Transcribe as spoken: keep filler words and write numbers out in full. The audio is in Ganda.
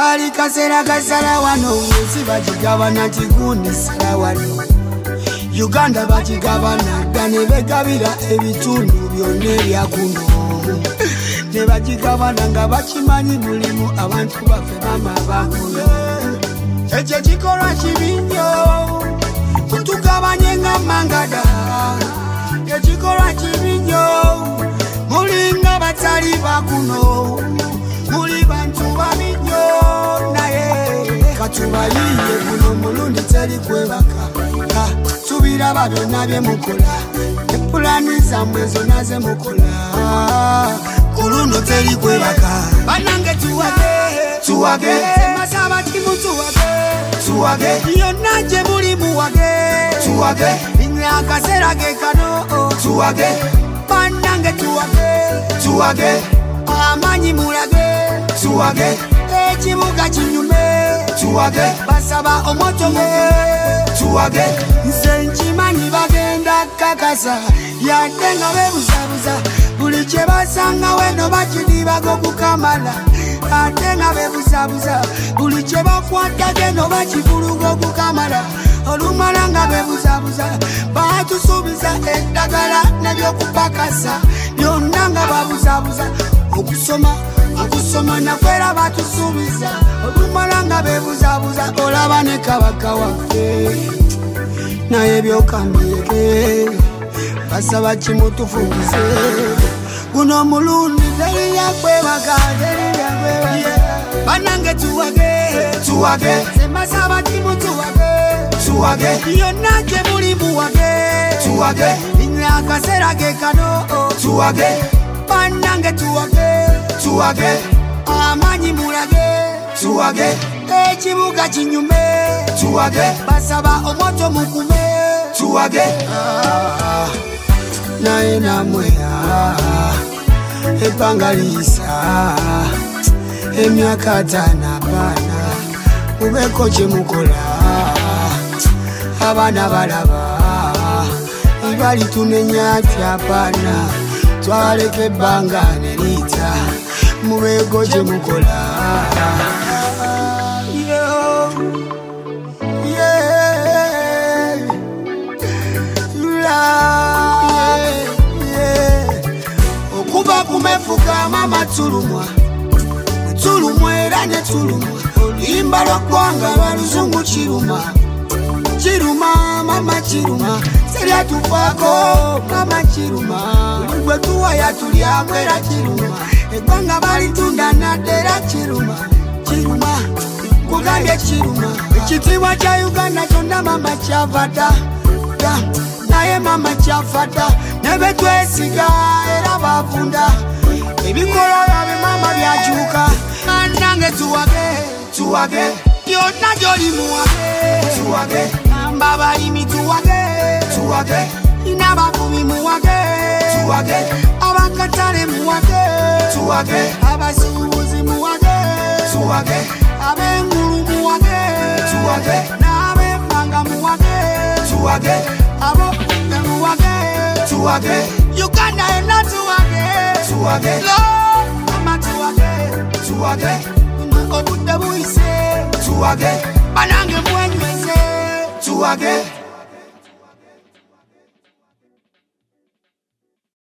kali kasera kasala wano nsi bakigabana kigundi sala wano Uganda bakigabana dane begabira ebitundu byonna ebyakuno ne bakigabana nga bakimanyi mulimu abantu baffe mama bakuno ekyo kikolwa kibi nnyo kutugabanye nga mangada ekikolwa kibi nnyo mulinga batali bakuno muli bantu babi nnyo naye katubayiye kuno mulundi teri kwebaka tubiraba byonna bye mukola epulani zammwe zonna ze mukola kuluno teri kwebaka banange tuwage tuwage masaba kimu tuwage tuwage yonna gye muli muwage tuwage inyakasera ge kano tuwage banange tuwage tuwage amanyi mulage tuwage ekibuga kinyume tuwage basaba omoto muge tuwage nze nkimanyi bagenda kakasa yadde nga bebuzabuza buli kye basanga weno bakidibago kukamala ate nga bebuzabuza buli kye bakwata geno bakivuluga okukamala olumala nga bebuzabuza batusuubiza eddagala nebyokupakasa byonna nga babuzabuza okusoma okusoma nakwera batusuubiza olumala nga bebuzabuza olaba ne kabaka waffe naye byokambireke basaba kimutufungize guno mulundi teri yakwebaka teri yakwebaka banange tuwage tuwage semasaba kimutuwage tuwage yonna gye muli muwage tuwage inyakasera ge kano tuwage banange tuwage tuwage amanyi mulage tuwage ekibuga kinyume tuwage basaba omoto mukume tuwage ah, naye namwe ah, ebbanga liisa emyaka ataana baana mubeko kye mukola abaana balaba ibali tunenya tyapana twaleka ebbanga ne liita mubeko kye mukola okuba kumefuka mama tulumwa tulumwa era ne tulumwa oluyimba lwaggwanga lwaluzungu kiruma kiruma mama kiruma seryatufaako mama kiruma gwe tuwaya tulyamu era kiruma eggwanga balitunda nadde era kiruma kiruma kugambye kiruma ekitiibwa kya Uganda kyonna mama kyavada naye mama kyafata nebetwesiga era bafunda ebikolola bye mama byakyuka nange tuwage tuwage yonna gyoli muwage tuwage namba balimi tuwage tuwage n'abavubi muwage tuwage abakatale muwage tuwage abasuubuzi muwage tuwage ab'engulu muwage tuwage n'ab'emmanga muwage tuwage abo muwage tuwage Uganda yonna tuwage tuwage lo mama tuwage tuwage obudde buyise tuwage banange mwenyweze tuwage